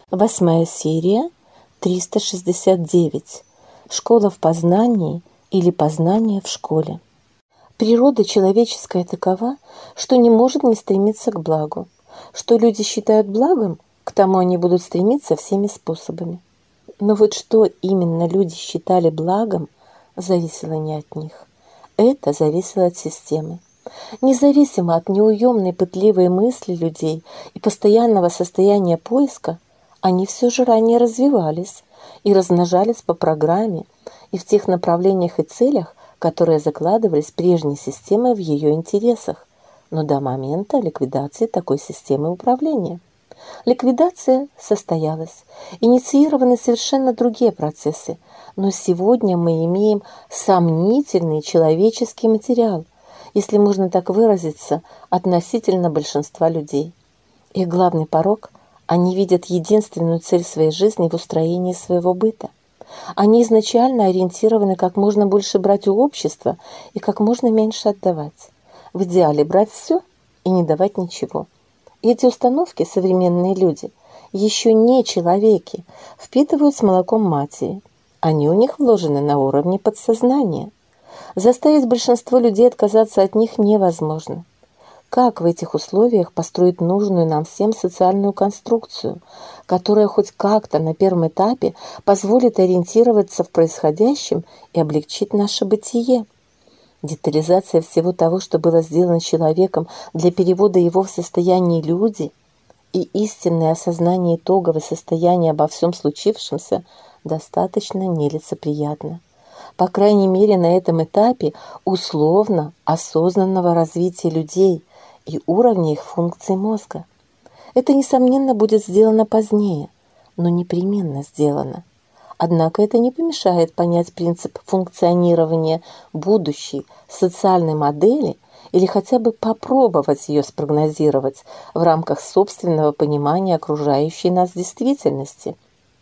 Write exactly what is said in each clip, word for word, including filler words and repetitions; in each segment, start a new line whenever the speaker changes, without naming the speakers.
Восьмая серия, триста шестьдесят девять. Школа в познании или познание в школе. Природа человеческая такова, что не может не стремиться к благу. Что люди считают благом, к тому они будут стремиться всеми способами. Но вот что именно люди считали благом, зависело не от них. Это зависело от системы. Независимо от неуемной пытливой мысли людей и постоянного состояния поиска, они все же ранее развивались и размножались по программе и в тех направлениях и целях, которые закладывались прежней системой в ее интересах, но до момента ликвидации такой системы управления. Ликвидация состоялась, инициированы совершенно другие процессы, но сегодня мы имеем сомнительный человеческий материал, если можно так выразиться, относительно большинства людей. Их главный порок – они видят единственную цель своей жизни в устроении своего быта. Они изначально ориентированы как можно больше брать у общества и как можно меньше отдавать. В идеале брать все и не давать ничего. И эти установки современные люди, еще не человеки, впитывают с молоком матери. Они у них вложены на уровне подсознания. Заставить большинство людей отказаться от них невозможно. Как в этих условиях построить нужную нам всем социальную конструкцию, которая хоть как-то на первом этапе позволит ориентироваться в происходящем и облегчить наше бытие? Детализация всего того, что было сделано человеком для перевода его в состояние люди, и истинное осознание итогового состояния обо всем случившемся достаточно нелицеприятно. По крайней мере, на этом этапе условно осознанного развития людей и уровня их функций мозга. Это, несомненно, будет сделано позднее, но непременно сделано. Однако это не помешает понять принцип функционирования будущей социальной модели или хотя бы попробовать ее спрогнозировать в рамках собственного понимания окружающей нас действительности.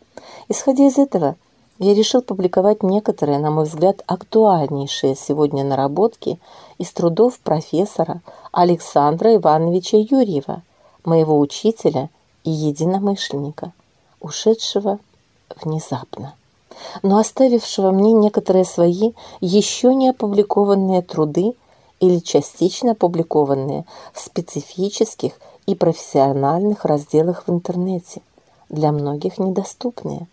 Исходя из этого, я решил публиковать некоторые, на мой взгляд, актуальнейшие сегодня наработки из трудов профессора Александра Ивановича Юрьева, моего учителя и единомышленника, ушедшего внезапно, но оставившего мне некоторые свои еще не опубликованные труды или частично опубликованные в специфических и профессиональных разделах в интернете, для многих недоступные.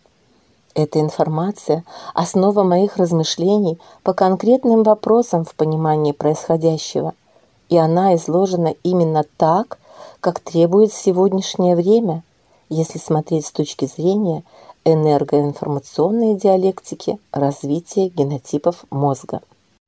Эта информация – основа моих размышлений по конкретным вопросам в понимании происходящего, и она изложена именно так, как требует сегодняшнее время, если смотреть с точки зрения энергоинформационной диалектики развития генотипов мозга.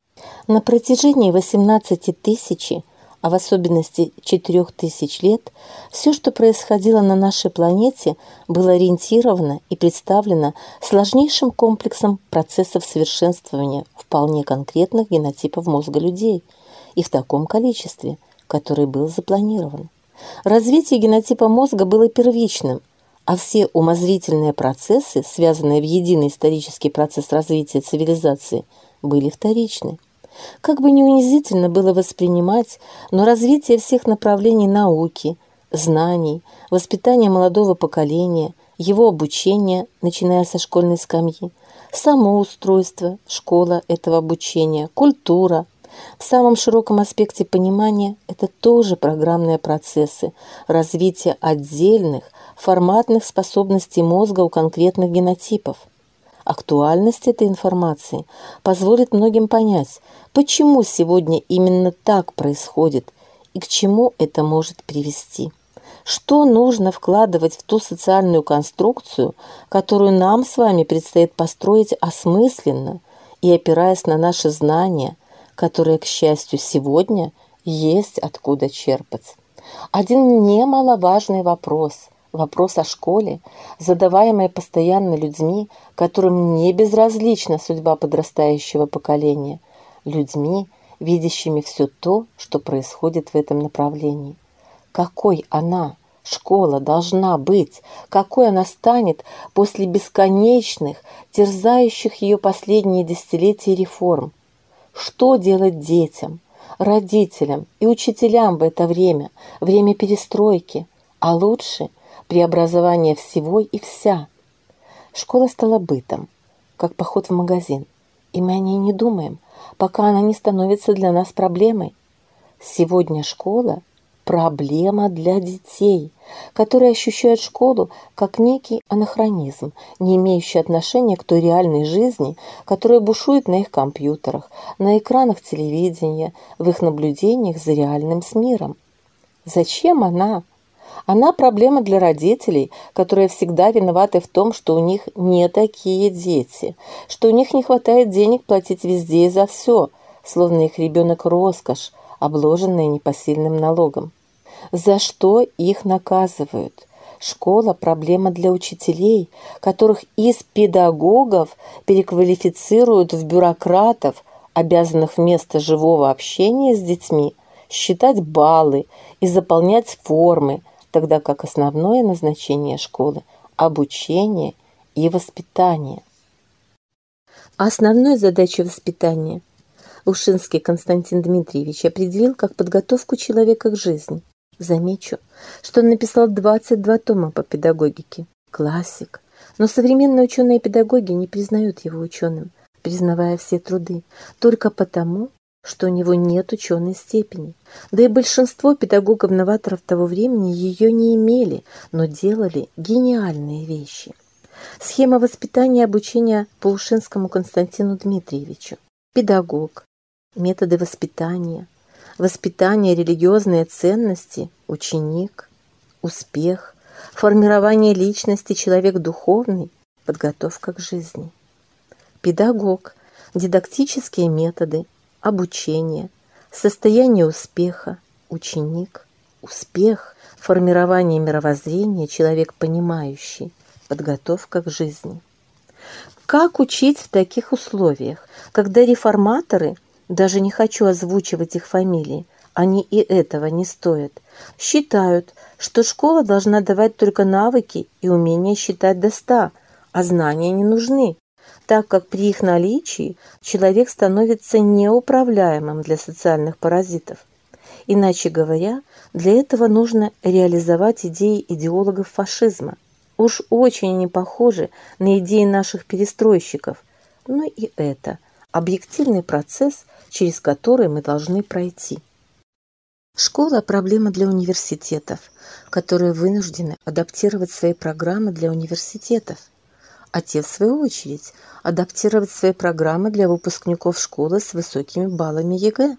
На протяжении восемнадцати тысяч, а в особенности четырёх тысяч лет, все, что происходило на нашей планете, было ориентировано и представлено сложнейшим комплексом процессов совершенствования вполне конкретных генотипов мозга людей и в таком количестве, который был запланирован. Развитие генотипа мозга было первичным, а все умозрительные процессы, связанные в единый исторический процесс развития цивилизации, были вторичны. Как бы ни унизительно было воспринимать, но развитие всех направлений науки, знаний, воспитание молодого поколения, его обучение, начиная со школьной скамьи, самоустройство, школа этого обучения, культура, в самом широком аспекте понимания – это тоже программные процессы развития отдельных форматных способностей мозга у конкретных генотипов. Актуальность этой информации позволит многим понять, почему сегодня именно так происходит и к чему это может привести. Что нужно вкладывать в ту социальную конструкцию, которую нам с вами предстоит построить осмысленно и опираясь на наши знания, которые, к счастью, сегодня есть откуда черпать. Один немаловажный вопрос – вопрос о школе, задаваемый постоянно людьми, которым не безразлична судьба подрастающего поколения, людьми, видящими все то, что происходит в этом направлении. Какой она, школа, должна быть, какой она станет после бесконечных, терзающих ее последние десятилетия реформ? Что делать детям, родителям и учителям в это время, время перестройки, а лучше – преобразование всего и вся. Школа стала бытом, как поход в магазин, и мы о ней не думаем, пока она не становится для нас проблемой. Сегодня школа – проблема для детей, которые ощущают школу как некий анахронизм, не имеющий отношения к той реальной жизни, которая бушует на их компьютерах, на экранах телевидения, в их наблюдениях за реальным с миром. Зачем она? Она проблема для родителей, которые всегда виноваты в том, что у них не такие дети, что у них не хватает денег платить везде и за все, словно их ребенок роскошь, обложенная непосильным налогом. За что их наказывают? Школа – проблема для учителей, которых из педагогов переквалифицируют в бюрократов, обязанных вместо живого общения с детьми считать баллы и заполнять формы, тогда как основное назначение школы – обучение и воспитание. Основной задачей воспитания Ушинский Константин Дмитриевич определил как подготовку человека к жизни. Замечу, что он написал двадцать два тома по педагогике. Классик. Но современные ученые-педагоги не признают его ученым, признавая все труды, только потому, что у него нет ученой степени. Да и большинство педагогов-новаторов того времени ее не имели, но делали гениальные вещи. Схема воспитания и обучения по Ушинскому Константину Дмитриевичу. Педагог, методы воспитания, воспитание, религиозные ценности, ученик, успех, формирование личности, человек духовный, подготовка к жизни. Педагог, дидактические методы, обучение, состояние успеха, ученик, успех, формирование мировоззрения, человек понимающий, подготовка к жизни. Как учить в таких условиях, когда реформаторы, даже не хочу озвучивать их фамилии, они и этого не стоят, считают, что школа должна давать только навыки и умение считать до ста, а знания не нужны, так как при их наличии человек становится неуправляемым для социальных паразитов. Иначе говоря, для этого нужно реализовать идеи идеологов фашизма. Уж очень не похожи на идеи наших перестройщиков, но и это объективный процесс, через который мы должны пройти. Школа – проблема для университетов, которые вынуждены адаптировать свои программы для университетов, а те, в свою очередь, адаптировать свои программы для выпускников школы с высокими баллами ЕГЭ,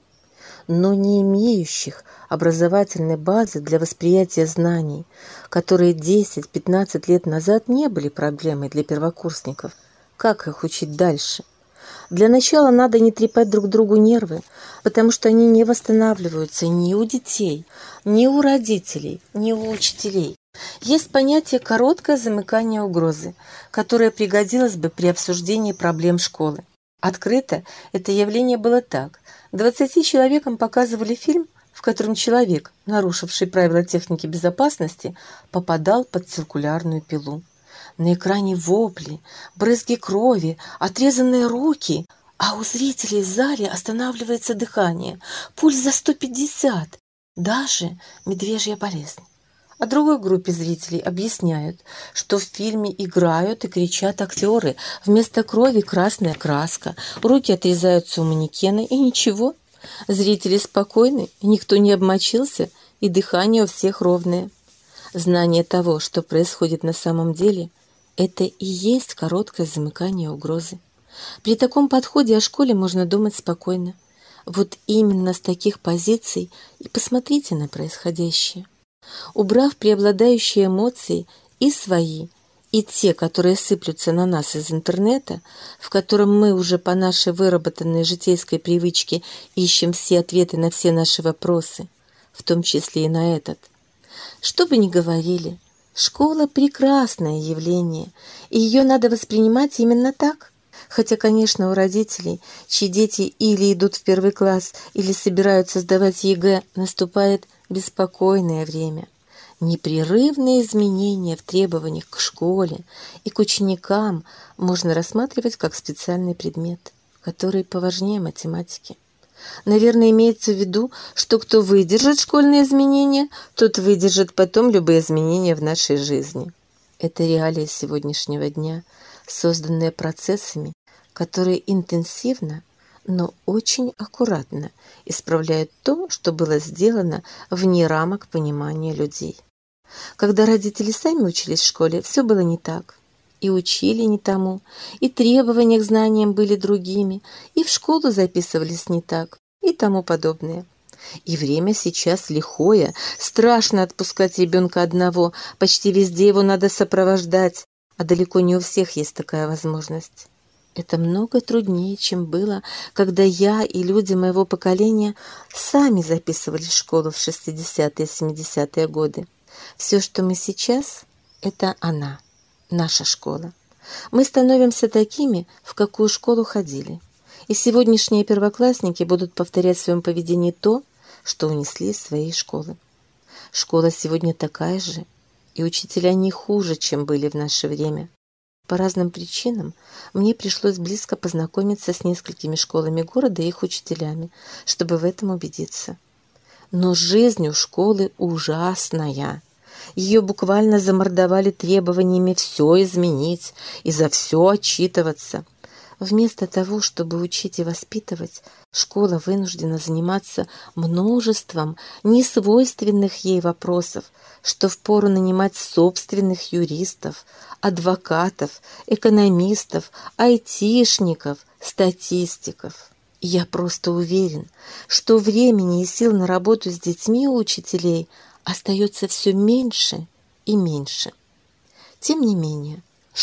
но не имеющих образовательной базы для восприятия знаний, которые десять-пятнадцать лет назад не были проблемой для первокурсников. Как их учить дальше? Для начала надо не трепать друг другу нервы, потому что они не восстанавливаются ни у детей, ни у родителей, ни у учителей. Есть понятие «короткое замыкание угрозы», которое пригодилось бы при обсуждении проблем школы. Открыто это явление было так. Двадцати человекам показывали фильм, в котором человек, нарушивший правила техники безопасности, попадал под циркулярную пилу. На экране вопли, брызги крови, отрезанные руки, а у зрителей в зале останавливается дыхание, пульс за сто пятьдесят, даже медвежья болезнь. А другой группе зрителей объясняют, что в фильме играют и кричат актеры, вместо крови красная краска, руки отрезаются у манекена и ничего. Зрители спокойны, никто не обмочился и дыхание у всех ровное. Знание того, что происходит на самом деле, это и есть короткое замыкание угрозы. При таком подходе о школе можно думать спокойно. Вот именно с таких позиций и посмотрите на происходящее. Убрав преобладающие эмоции и свои, и те, которые сыплются на нас из интернета, в котором мы уже по нашей выработанной житейской привычке ищем все ответы на все наши вопросы, в том числе и на этот. Что бы ни говорили, школа – прекрасное явление, и ее надо воспринимать именно так. Хотя, конечно, у родителей, чьи дети или идут в первый класс, или собираются сдавать ЕГЭ, наступает беспокойное время. Непрерывные изменения в требованиях к школе и к ученикам можно рассматривать как специальный предмет, который поважнее математики. Наверное, имеется в виду, что кто выдержит школьные изменения, тот выдержит потом любые изменения в нашей жизни. Это реалии сегодняшнего дня, созданные процессами, которые интенсивно, но очень аккуратно исправляют то, что было сделано вне рамок понимания людей. Когда родители сами учились в школе, все было не так. И учили не тому, и требования к знаниям были другими, и в школу записывались не так, и тому подобное. И время сейчас лихое, страшно отпускать ребенка одного, почти везде его надо сопровождать, а далеко не у всех есть такая возможность. Это много труднее, чем было, когда я и люди моего поколения сами записывались в школу в шестидесятые и семидесятые годы. Все, что мы сейчас, это она, наша школа. Мы становимся такими, в какую школу ходили. И сегодняшние первоклассники будут повторять в своем поведении то, что унесли из своей школы. Школа сегодня такая же, и учителя не хуже, чем были в наше время. По разным причинам мне пришлось близко познакомиться с несколькими школами города и их учителями, чтобы в этом убедиться. Но жизнь у школы ужасная. Ее буквально замордовали требованиями все изменить и за все отчитываться. Вместо того, чтобы учить и воспитывать, школа вынуждена заниматься множеством несвойственных ей вопросов, что впору нанимать собственных юристов, адвокатов, экономистов, айтишников, статистиков. Я просто уверен, что времени и сил на работу с детьми у учителей остается все меньше и меньше. Тем не менее,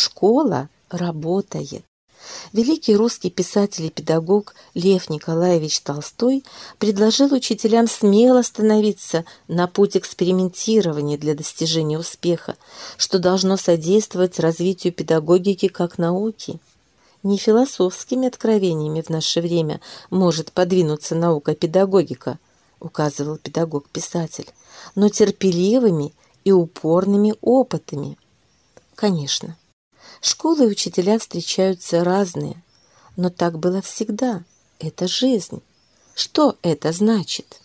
школа работает. Великий русский писатель и педагог Лев Николаевич Толстой предложил учителям смело становиться на путь экспериментирования для достижения успеха, что должно содействовать развитию педагогики как науки. Не философскими откровениями в наше время может подвинуться наука-педагогика, указывал педагог-писатель, но терпеливыми и упорными опытами. Конечно, школы и учителя встречаются разные, но так было всегда. Это жизнь. Что это значит?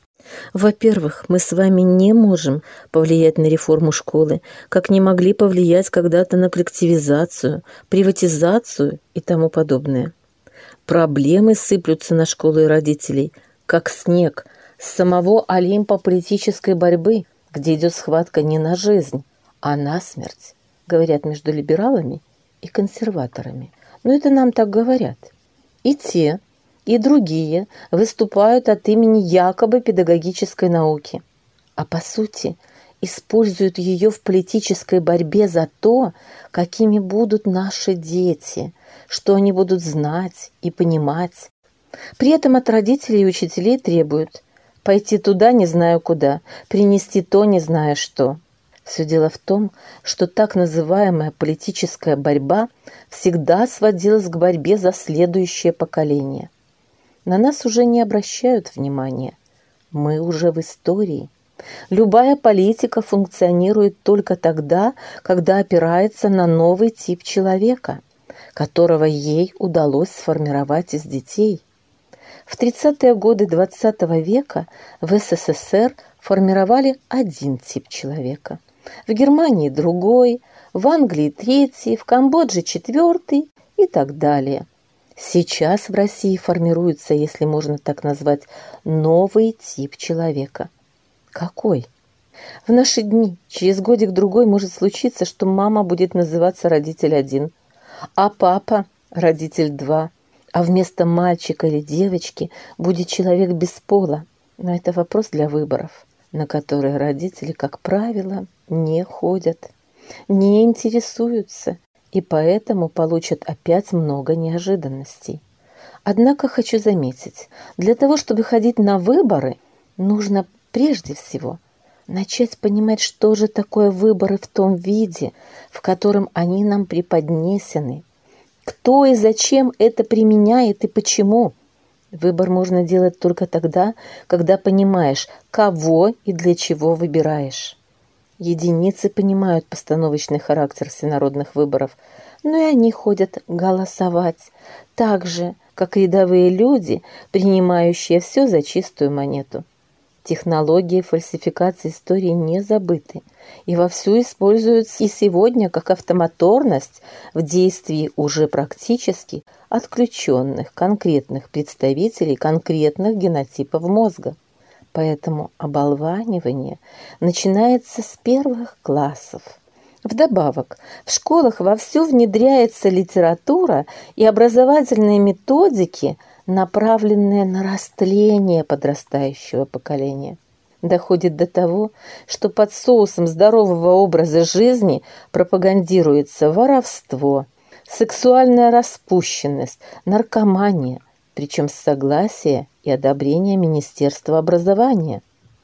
Во-первых, мы с вами не можем повлиять на реформу школы, как не могли повлиять когда-то на коллективизацию, приватизацию и тому подобное. Проблемы сыплются на школу и родителей, как снег, с самого Олимпа политической борьбы, где идет схватка не на жизнь, а на смерть, говорят между либералами и консерваторами. Но это нам так говорят. И те, и другие выступают от имени якобы педагогической науки, а по сути используют ее в политической борьбе за то, какими будут наши дети, что они будут знать и понимать. При этом от родителей и учителей требуют пойти туда, не знаю куда, принести то, не зная что. Все дело в том, что так называемая политическая борьба всегда сводилась к борьбе за следующее поколение. На нас уже не обращают внимания. Мы уже в истории. Любая политика функционирует только тогда, когда опирается на новый тип человека, которого ей удалось сформировать из детей. В тридцатые годы двадцатого века в СССР формировали один тип человека, в Германии другой, в Англии третий, в Камбодже четвертый и так далее. Сейчас в России формируется, если можно так назвать, новый тип человека. Какой? В наши дни через годик-другой может случиться, что мама будет называться родитель один, а папа родитель два, а вместо мальчика или девочки будет человек без пола. Но это вопрос для выборов, на которые родители, как правило, не ходят, не интересуются и поэтому получат опять много неожиданностей. Однако хочу заметить, для того, чтобы ходить на выборы, нужно прежде всего начать понимать, что же такое выборы в том виде, в котором они нам преподнесены, кто и зачем это применяет и почему. Выбор можно делать только тогда, когда понимаешь, кого и для чего выбираешь. Единицы понимают постановочный характер всенародных выборов, но и они ходят голосовать так же, как рядовые люди, принимающие все за чистую монету. Технологии фальсификации истории не забыты и вовсю используются и сегодня как автомоторность в действии уже практически отключенных конкретных представителей конкретных генотипов мозга. Поэтому оболванивание начинается с первых классов. Вдобавок, в школах вовсю внедряется литература и образовательные методики, направленные на растление подрастающего поколения. Доходит до того, что под соусом здорового образа жизни пропагандируется воровство, сексуальная распущенность, наркомания, причем с согласия и одобрения Министерства образования.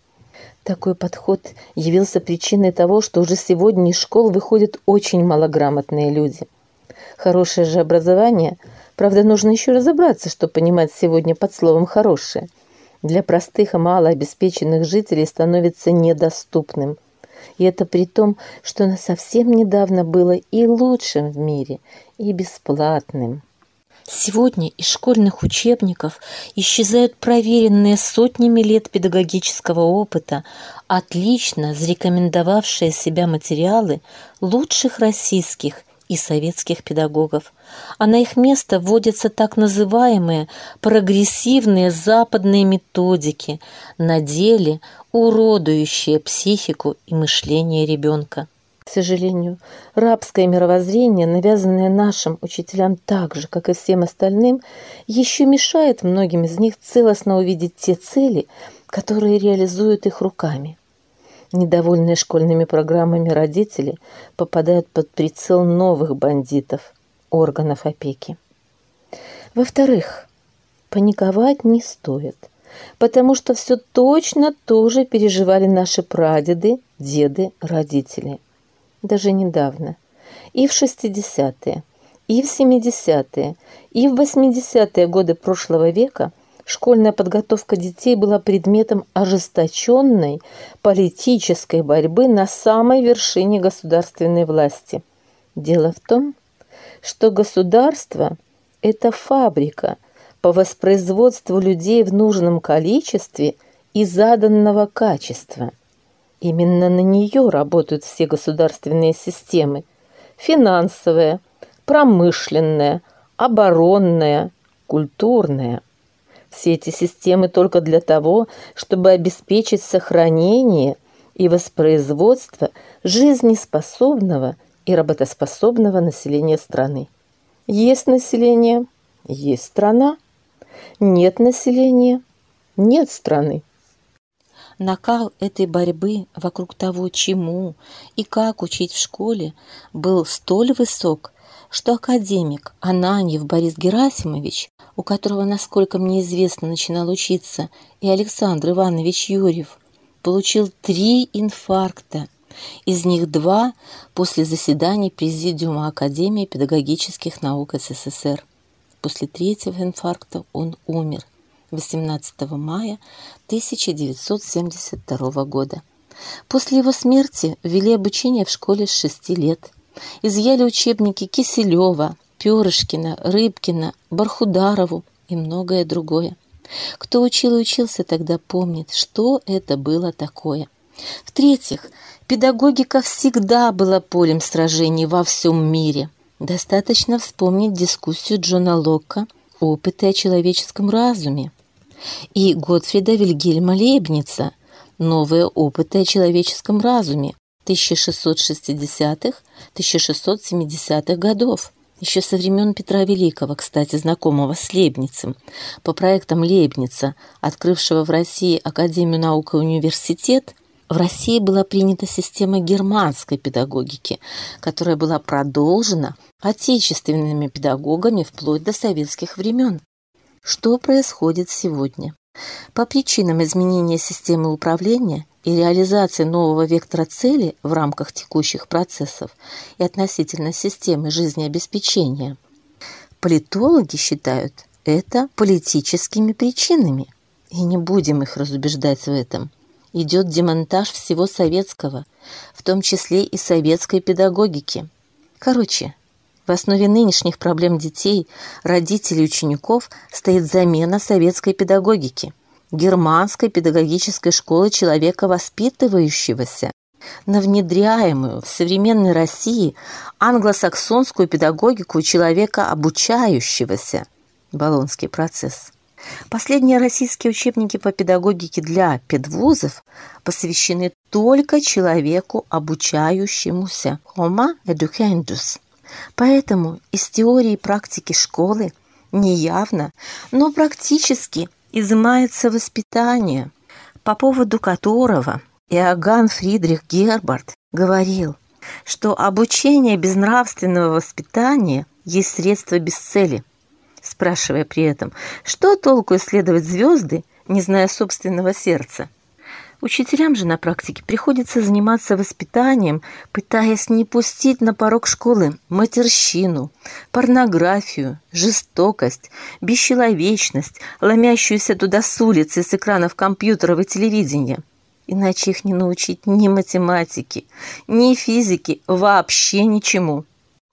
Такой подход явился причиной того, что уже сегодня из школ выходят очень малограмотные люди. Хорошее же образование, правда, нужно еще разобраться, что понимать сегодня под словом «хорошее», для простых и малообеспеченных жителей становится недоступным. И это при том, что оно совсем недавно было и лучшим в мире, и бесплатным. Сегодня из школьных учебников исчезают проверенные сотнями лет педагогического опыта, отлично зарекомендовавшие себя материалы лучших российских и советских педагогов, а на их место вводятся так называемые прогрессивные западные методики, на деле уродующие психику и мышление ребенка. К сожалению, рабское мировоззрение, навязанное нашим учителям так же, как и всем остальным, еще мешает многим из них целостно увидеть те цели, которые реализуют их руками. Недовольные школьными программами родители попадают под прицел новых бандитов, органов опеки. Во-вторых, паниковать не стоит, потому что все точно тоже переживали наши прадеды, деды, родители. Даже недавно. И в шестидесятые, и в семидесятые, и в восьмидесятые годы прошлого века школьная подготовка детей была предметом ожесточенной политической борьбы на самой вершине государственной власти. Дело в том, что государство – это фабрика по воспроизводству людей в нужном количестве и заданного качества. Именно на нее работают все государственные системы – финансовая, промышленная, оборонная, культурная. Все эти системы только для того, чтобы обеспечить сохранение и воспроизводство жизнеспособного и работоспособного населения страны. Есть население – есть страна. Нет населения – нет страны. Накал этой борьбы вокруг того, чему и как учить в школе, был столь высок, что академик Ананьев Борис Герасимович, у которого, насколько мне известно, начинал учиться и Александр Иванович Юрьев, получил три инфаркта, из них два после заседаний Президиума Академии педагогических наук СССР. После третьего инфаркта он умер восемнадцатого мая тысяча девятьсот семьдесят второго года. После его смерти ввели обучение в школе с шести лет. Изъяли учебники Киселева, Перышкина, Рыбкина, Бархударову и многое другое. Кто учил и учился тогда, помнит, что это было такое. В-третьих, педагогика всегда была полем сражений во всем мире. Достаточно вспомнить дискуссию Джона Локка «Опыты о человеческом разуме» и Готфрида Вильгельма Лейбница «Новые опыты о человеческом разуме» тысяча шестьсот шестидесятых — тысяча шестьсот семидесятых годов. Еще со времен Петра Великого, кстати, знакомого с Лейбницем, по проектам Лейбница, открывшего в России Академию наук и университет, в России была принята система германской педагогики, которая была продолжена отечественными педагогами вплоть до советских времен. Что происходит сегодня? По причинам изменения системы управления и реализации нового вектора цели в рамках текущих процессов и относительно системы жизнеобеспечения, политологи считают это политическими причинами, и не будем их разубеждать в этом. Идет демонтаж всего советского, в том числе и советской педагогики. Короче, В основе нынешних проблем детей, родителей и учеников стоит замена советской педагогики, германской педагогической школы человека воспитывающегося, на внедряемую в современной России англосаксонскую педагогику человека обучающегося, Болонский процесс. Последние российские учебники по педагогике для педвузов посвящены только человеку обучающемуся, homo educandus. Поэтому из теории и практики школы неявно, но практически изымается воспитание, по поводу которого Иоганн Фридрих Гербарт говорил, что обучение без нравственного воспитания есть средство без цели, спрашивая при этом, что толку исследовать звезды, не зная собственного сердца. Учителям же на практике приходится заниматься воспитанием, пытаясь не пустить на порог школы матерщину, порнографию, жестокость, бесчеловечность, ломящуюся туда с улицы, с экранов компьютеров и телевидения. Иначе их не научить ни математике, ни физике, вообще ничему.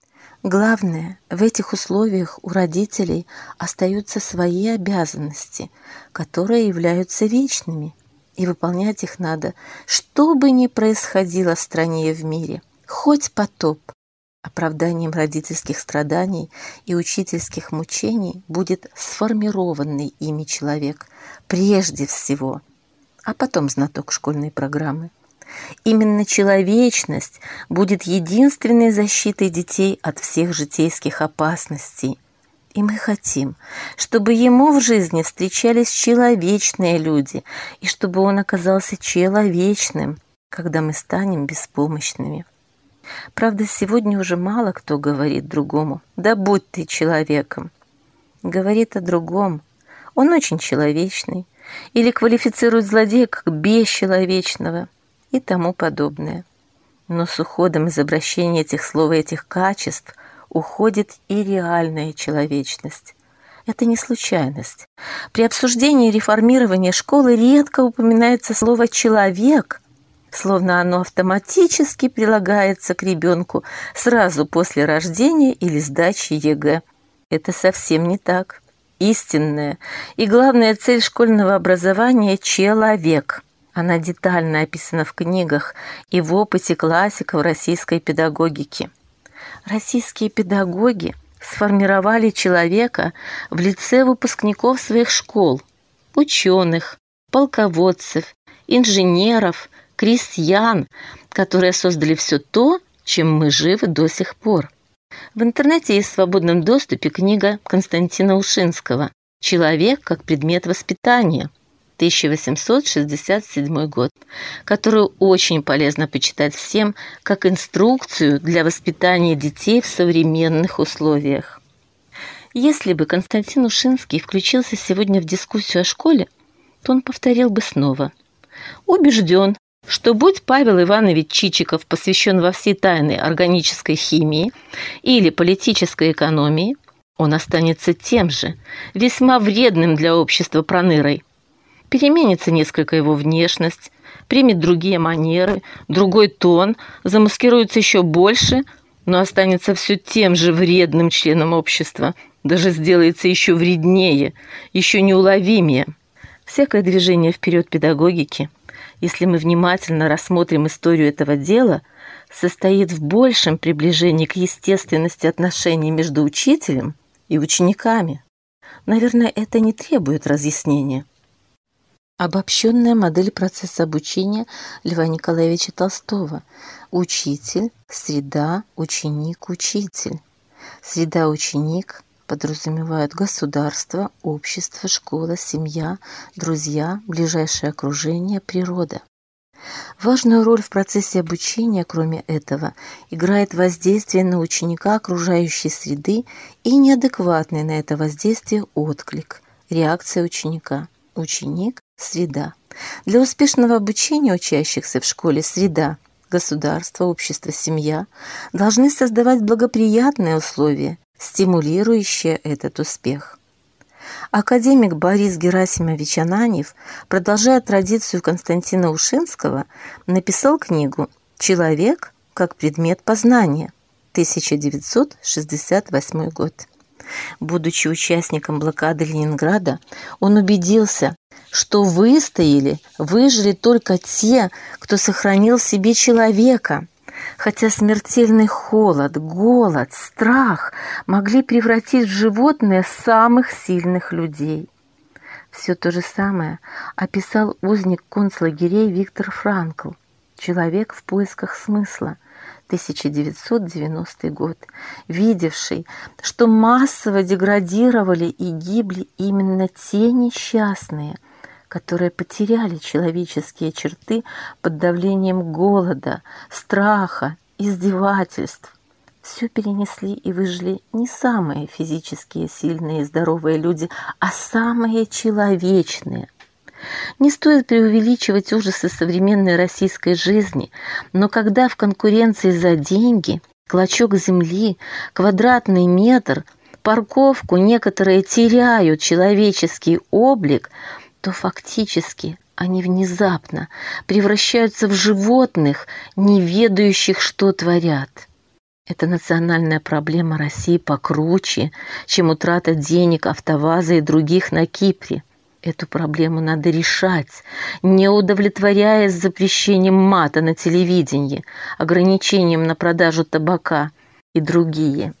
Главное, в этих условиях у родителей остаются свои обязанности, которые являются вечными, и выполнять их надо, что бы ни происходило в стране и в мире, хоть потоп. Оправданием родительских страданий и учительских мучений будет сформированный ими человек прежде всего, а потом знаток школьной программы. Именно человечность будет единственной защитой детей от всех житейских опасностей. И мы хотим, чтобы ему в жизни встречались человечные люди, и чтобы он оказался человечным, когда мы станем беспомощными. Правда, сегодня уже мало кто говорит другому: «Да будь ты человеком». Говорит о другом. Он очень человечный. Или квалифицирует злодея как бесчеловечного и тому подобное. Но с уходом из обращения этих слов и этих качеств уходит и реальная человечность. Это не случайность. При обсуждении реформирования школы редко упоминается слово «человек», словно оно автоматически прилагается к ребенку сразу после рождения или сдачи ЕГЭ. Это совсем не так. Истинная и главная цель школьного образования – человек. Она детально описана в книгах и в опыте классиков российской педагогики. Российские педагоги сформировали человека в лице выпускников своих школ, ученых, полководцев, инженеров, крестьян, которые создали все то, чем мы живы до сих пор. В интернете есть в свободном доступе книга Константина Ушинского «Человек как предмет воспитания», тысяча восемьсот шестьдесят седьмой год, которую очень полезно почитать всем как инструкцию для воспитания детей в современных условиях. Если бы Константин Ушинский включился сегодня в дискуссию о школе, то он повторил бы снова: «Убежден, что будь Павел Иванович Чичиков посвящен во все тайны органической химии или политической экономии, он останется тем же, весьма вредным для общества пронырой. Переменится несколько его внешность, примет другие манеры, другой тон, замаскируется еще больше, но останется все тем же вредным членом общества, даже сделается еще вреднее, еще неуловимее. Всякое движение вперед педагогики, если мы внимательно рассмотрим историю этого дела, состоит в большем приближении к естественности отношений между учителем и учениками. Наверное, это не требует разъяснения. Обобщенная модель процесса обучения Льва Николаевича Толстого. Учитель, среда, ученик, учитель. Среда-ученик подразумевают государство, общество, школа, семья, друзья, ближайшее окружение, природа. Важную роль в процессе обучения, кроме этого, играет воздействие на ученика окружающей среды и неадекватный на это воздействие отклик, реакция ученика. Ученик – среда. Для успешного обучения учащихся в школе среда, государство, общество, семья должны создавать благоприятные условия, стимулирующие этот успех. Академик Борис Герасимович Ананьев, продолжая традицию Константина Ушинского, написал книгу «Человек как предмет познания». тысяча девятьсот шестьдесят восьмой год. Будучи участником блокады Ленинграда, он убедился, что выстояли, выжили только те, кто сохранил в себе человека, хотя смертельный холод, голод, страх могли превратить в животное самых сильных людей. Все то же самое описал узник концлагерей Виктор Франкл, «Человек в поисках смысла», тысяча девятьсот девяностый год, видевший, что массово деградировали и гибли именно те несчастные, которые потеряли человеческие черты под давлением голода, страха, издевательств. Все перенесли и выжили не самые физически сильные и здоровые люди, а самые человечные. Не стоит преувеличивать ужасы современной российской жизни, но когда в конкуренции за деньги, клочок земли, квадратный метр, парковку некоторые теряют человеческий облик, то фактически они внезапно превращаются в животных, не ведающих, что творят. Эта национальная проблема России покруче, чем утрата денег АвтоВАЗа и других на Кипре. Эту проблему надо решать, не удовлетворяясь запрещением мата на телевидении, ограничением на продажу табака и другие.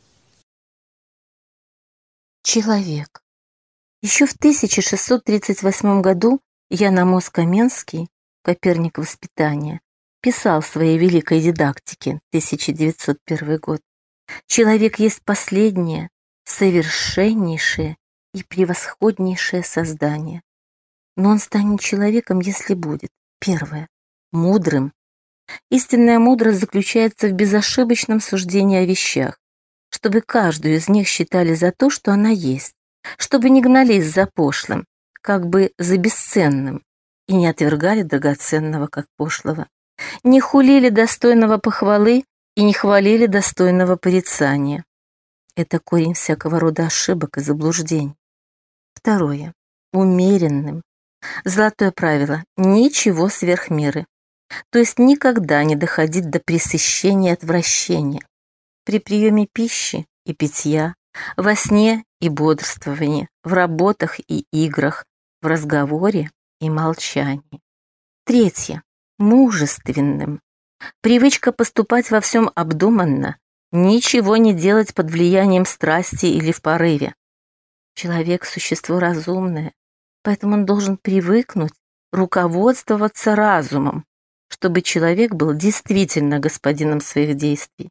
Человек. Еще в тысяча шестьсот тридцать восьмом году Ян Амос Каменский, Коперник воспитания, писал в своей великой дидактике, тысяча девятьсот первый год: «Человек есть последнее, совершеннейшее и превосходнейшее создание. Но он станет человеком, если будет, первое, мудрым. Истинная мудрость заключается в безошибочном суждении о вещах, чтобы каждую из них считали за то, что она есть, чтобы не гнались за пошлым, как бы за бесценным, и не отвергали драгоценного, как пошлого, не хулили достойного похвалы и не хвалили достойного порицания. Это корень всякого рода ошибок и заблуждений. Второе. Умеренным. Золотое правило – ничего сверх меры. То есть никогда не доходить до пресыщения и отвращения. При приеме пищи и питья, во сне и бодрствовании, в работах и играх, в разговоре и молчании. Третье. Мужественным. Привычка поступать во всем обдуманно, ничего не делать под влиянием страсти или в порыве. Человек – существо разумное, поэтому он должен привыкнуть руководствоваться разумом, чтобы человек был действительно господином своих действий.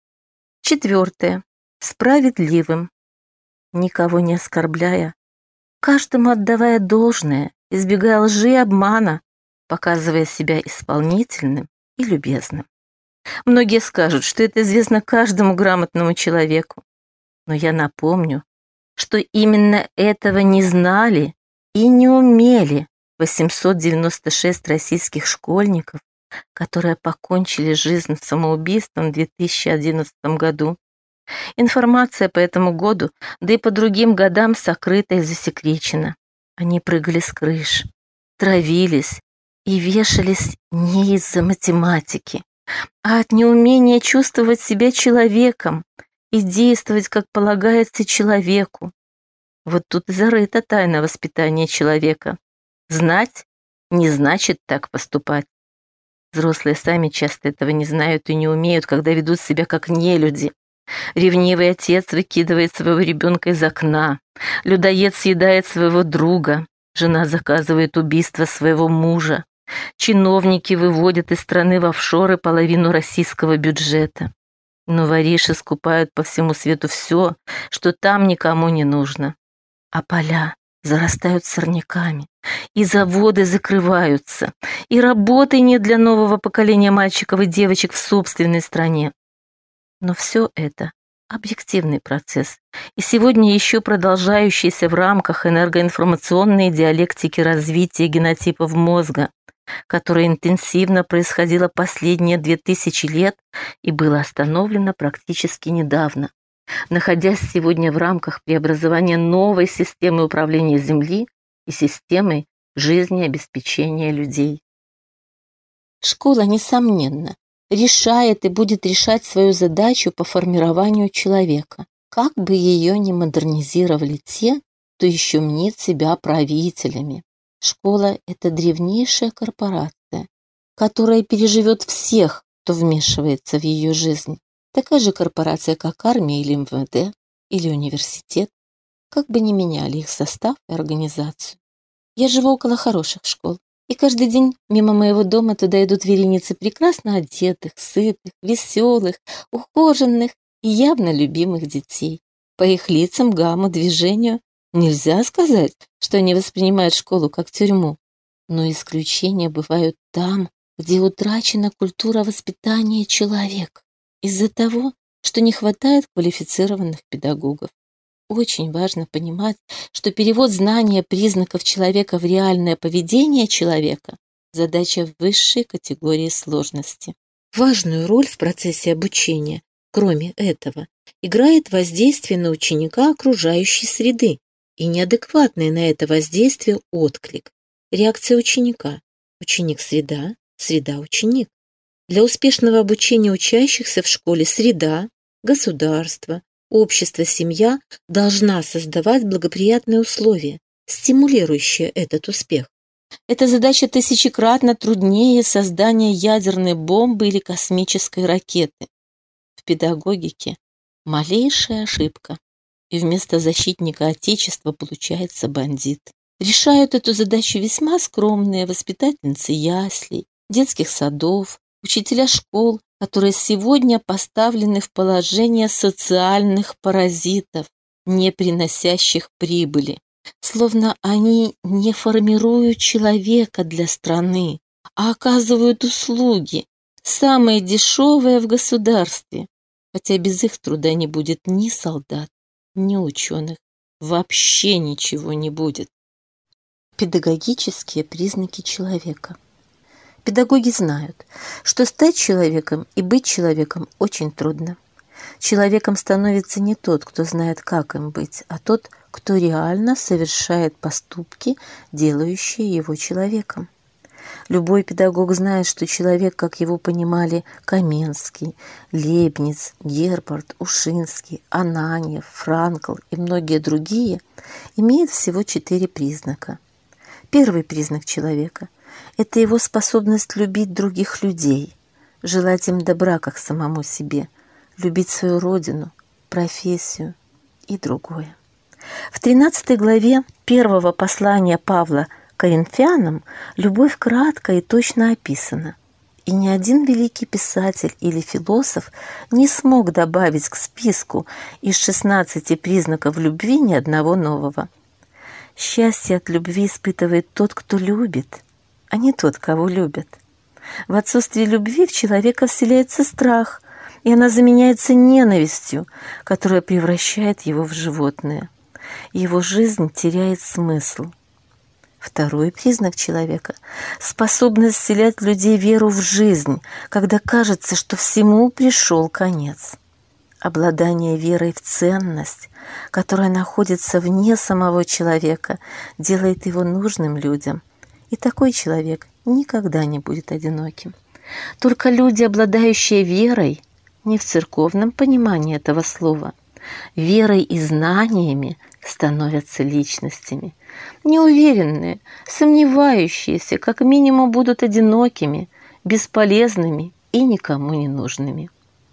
Четвертое. Справедливым. Никого не оскорбляя, каждому отдавая должное, избегая лжи и обмана, показывая себя исполнительным и любезным. Многие скажут, что это известно каждому грамотному человеку, но я напомню, что именно этого не знали и не умели восемьсот девяносто шесть российских школьников, которые покончили жизнь самоубийством в две тысячи одиннадцатом году. Информация по этому году, да и по другим годам сокрыта и засекречена. Они прыгали с крыш, травились и вешались не из-за математики, а от неумения чувствовать себя человеком и действовать, как полагается человеку. Вот тут и зарыта тайна воспитания человека. Знать не значит так поступать. Взрослые сами часто этого не знают и не умеют, когда ведут себя как нелюди. Ревнивый отец выкидывает своего ребенка из окна, людоед съедает своего друга, жена заказывает убийство своего мужа, чиновники выводят из страны в офшоры половину российского бюджета. Но вориши скупают по всему свету все, что там никому не нужно. А поля зарастают сорняками, и заводы закрываются, и работы нет для нового поколения мальчиков и девочек в собственной стране. Но все это объективный процесс, и сегодня еще продолжающийся в рамках энергоинформационной диалектики развития генотипов мозга, которое интенсивно происходило последние две тысячи лет и было остановлено практически недавно, находясь сегодня в рамках преобразования новой системы управления Земли и системы жизнеобеспечения людей. Школа, несомненно, решает и будет решать свою задачу по формированию человека. Как бы ее ни модернизировали те, кто еще мнит себя правителями. Школа – это древнейшая корпорация, которая переживет всех, кто вмешивается в ее жизнь. Такая же корпорация, как армия или эм вэ дэ, или университет, как бы ни меняли их состав и организацию. Я живу около хороших школ, и каждый день мимо моего дома туда идут вереницы прекрасно одетых, сытых, веселых, ухоженных и явно любимых детей. По их лицам, гамму, движению нельзя сказать, что они воспринимают школу как тюрьму. Но исключения бывают там, где утрачена культура воспитания человека из-за того, что не хватает квалифицированных педагогов. Очень важно понимать, что перевод знания признаков человека в реальное поведение человека – задача высшей категории сложности. Важную роль в процессе обучения, кроме этого, играет воздействие на ученика окружающей среды и неадекватный на это воздействие отклик, реакция ученика, ученик-среда, среда-ученик. Для успешного обучения учащихся в школе среда, государство, общество, семья должна создавать благоприятные условия, стимулирующие этот успех. Эта задача тысячекратно труднее создания ядерной бомбы или космической ракеты. В педагогике малейшая ошибка, и вместо защитника Отечества получается бандит. Решают эту задачу весьма скромные воспитательницы яслей, детских садов, учителя школ, которые сегодня поставлены в положение социальных паразитов, не приносящих прибыли. Словно они не формируют человека для страны, а оказывают услуги, самые дешевые в государстве, хотя без их труда не будет ни солдат, ни ученых, вообще ничего не будет. Педагогические признаки человека. Педагоги знают, что стать человеком и быть человеком очень трудно. Человеком становится не тот, кто знает, как им быть, а тот, кто реально совершает поступки, делающие его человеком. Любой педагог знает, что человек, как его понимали Каменский, Лейбниц, Гербард, Ушинский, Ананьев, Франкл и многие другие, имеет всего четыре признака. Первый признак человека – это его способность любить других людей, желать им добра, как самому себе, любить свою родину, профессию и другое. В тринадцатой главе первого послания Павла Коринфянам любовь кратко и точно описана, и ни один великий писатель или философ не смог добавить к списку из шестнадцати признаков любви ни одного нового. Счастье от любви испытывает тот, кто любит, а не тот, кого любят. В отсутствии любви в человека вселяется страх, и она заменяется ненавистью, которая превращает его в животное. Его жизнь теряет смысл. Второй признак человека – способность вселять в людей веру в жизнь, когда кажется, что всему пришел конец. Обладание верой в ценность, которая находится вне самого человека, делает его нужным людям. И такой человек никогда не будет одиноким. Только люди, обладающие верой, не в церковном понимании этого слова, верой и знаниями, становятся личностями. Неуверенные, сомневающиеся, как минимум будут одинокими, бесполезными и никому не нужными.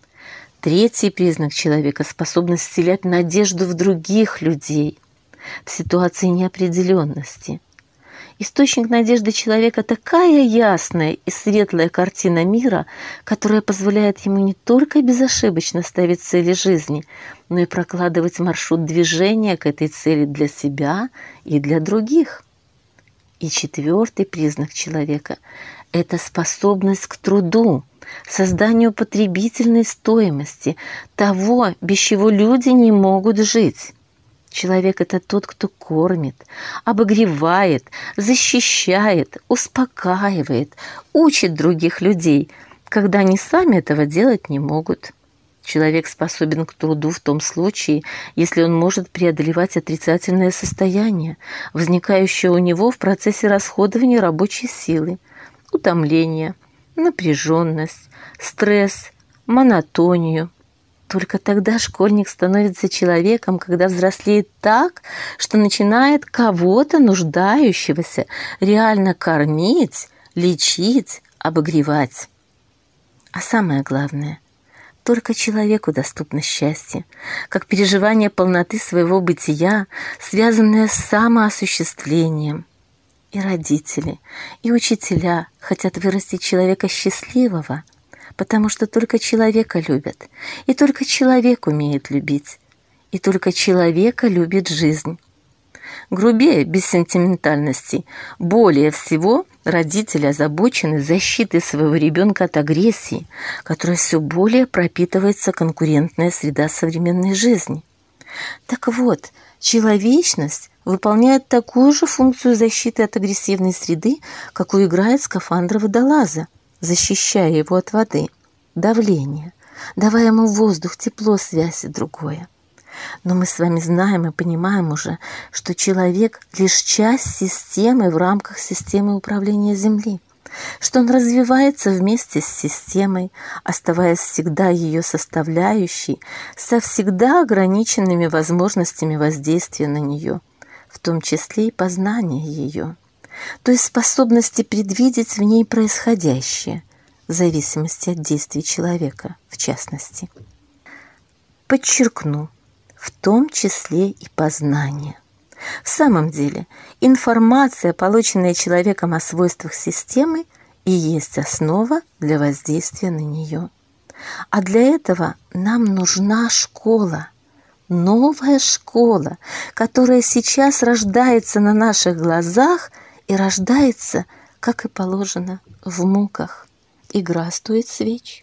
Третий признак человека – способность вселять надежду в других людей в ситуации неопределенности. Источник надежды человека – такая ясная и светлая картина мира, которая позволяет ему не только безошибочно ставить цели жизни, но и прокладывать маршрут движения к этой цели для себя и для других. И четвертый признак человека – это способность к труду, созданию потребительной стоимости, того, без чего люди не могут жить. Человек – это тот, кто кормит, обогревает, защищает, успокаивает, учит других людей, когда они сами этого делать не могут. Человек способен к труду в том случае, если он может преодолевать отрицательное состояние, возникающее у него в процессе расходования рабочей силы, утомления, напряженность, стресс, монотонию. Только тогда школьник становится человеком, когда взрослеет так, что начинает кого-то нуждающегося реально кормить, лечить, обогревать. А самое главное, только человеку доступно счастье, как переживание полноты своего бытия, связанное с самоосуществлением. И родители, и учителя хотят вырастить человека счастливого, потому что только человека любят, и только человек умеет любить, и только человека любит жизнь. Грубее, без сентиментальностей, более всего родители озабочены защитой своего ребенка от агрессии, которой все более пропитывается конкурентная среда современной жизни. Так вот, человечность выполняет такую же функцию защиты от агрессивной среды, какую играет скафандр водолаза, защищая его от воды, давления, давая ему воздух, тепло, связь и другое. Но мы с вами знаем и понимаем уже, что человек – лишь часть системы в рамках системы управления Земли, что он развивается вместе с системой, оставаясь всегда ее составляющей, со всегда ограниченными возможностями воздействия на нее, в том числе и познания ее, то есть способности предвидеть в ней происходящее, в зависимости от действий человека, в частности. Подчеркну, в том числе и познание. В самом деле, информация, полученная человеком о свойствах системы, и есть основа для воздействия на нее. А для этого нам нужна школа, новая школа, которая сейчас рождается на наших глазах и рождается, как и положено, в муках. Игра стоит свеч.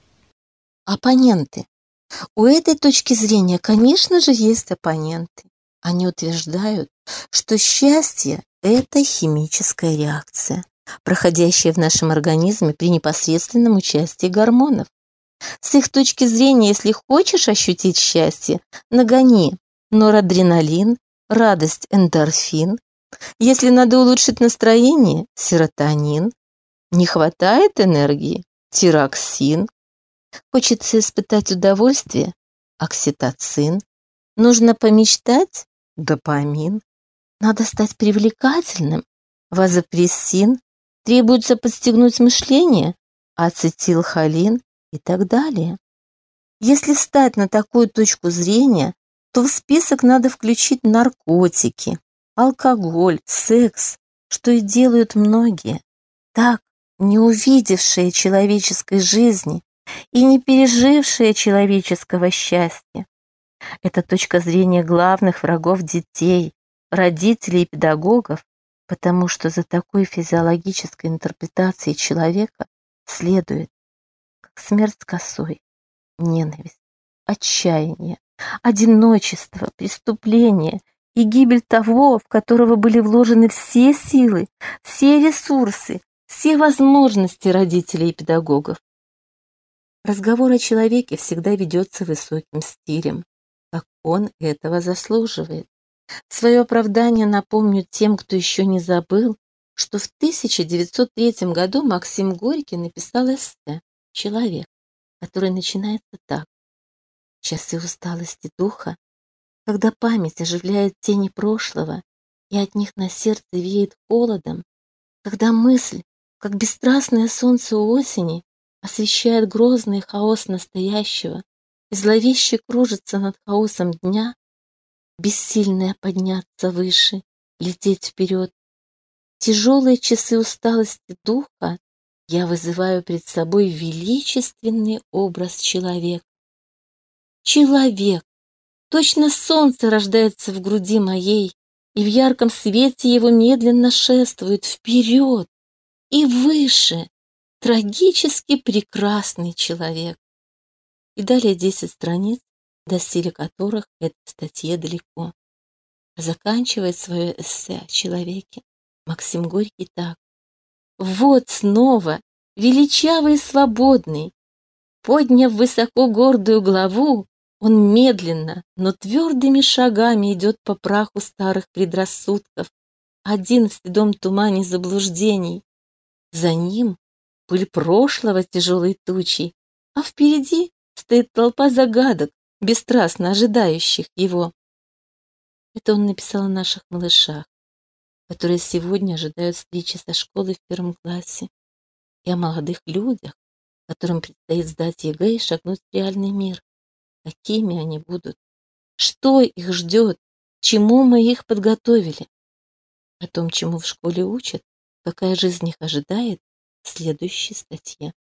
Оппоненты. У этой точки зрения, конечно же, есть оппоненты. Они утверждают, что счастье – это химическая реакция, проходящая в нашем организме при непосредственном участии гормонов. С их точки зрения, если хочешь ощутить счастье, нагони норадреналин, радость эндорфин. Если надо улучшить настроение – серотонин. Не хватает энергии – тироксин. Хочется испытать удовольствие – окситоцин. Нужно помечтать – допамин. Надо стать привлекательным – вазопрессин. Требуется подстегнуть мышление – ацетилхолин и так далее. Если встать на такую точку зрения, то в список надо включить наркотики, алкоголь, секс, что и делают многие, так не увидевшие человеческой жизни и не пережившие человеческого счастья. Это точка зрения главных врагов детей, родителей и педагогов, потому что за такой физиологической интерпретацией человека следует, как смерть косой, ненависть, отчаяние, одиночество, преступление и гибель того, в которого были вложены все силы, все ресурсы, все возможности родителей и педагогов. Разговор о человеке всегда ведется высоким стилем, как он этого заслуживает. Свое оправдание напомню тем, кто еще не забыл, что в тысяча девятьсот третьем году Максим Горький написал эссе «Человек», который начинается так. Часы усталости духа, когда память оживляет тени прошлого, и от них на сердце веет холодом, когда мысль, как бесстрастное солнце осени, освещает грозный хаос настоящего и зловеще кружится над хаосом дня, бессильная подняться выше, лететь вперед. Тяжелые часы усталости духа я вызываю пред собой величественный образ человека. Человек! Точно солнце рождается в груди моей, и в ярком свете его медленно шествует вперед и выше, трагически прекрасный человек. И далее десять страниц, до стиля которых этой статье далеко. Заканчивает свое эссе о человеке Максим Горький так. Вот снова, величавый и свободный, подняв высоко гордую главу, он медленно, но твердыми шагами идет по праху старых предрассудков, один в седом тумане заблуждений. За ним Пыль прошлого тяжелой тучей, а впереди стоит толпа загадок, бесстрастно ожидающих его. Это он написал о наших малышах, которые сегодня ожидают встречи со школой в первом классе, и о молодых людях, которым предстоит сдать ЕГЭ и шагнуть в реальный мир. Какими они будут? Что их ждет? Чему мы их подготовили? О том, чему в школе учат, какая жизнь их ожидает, в следующей статье.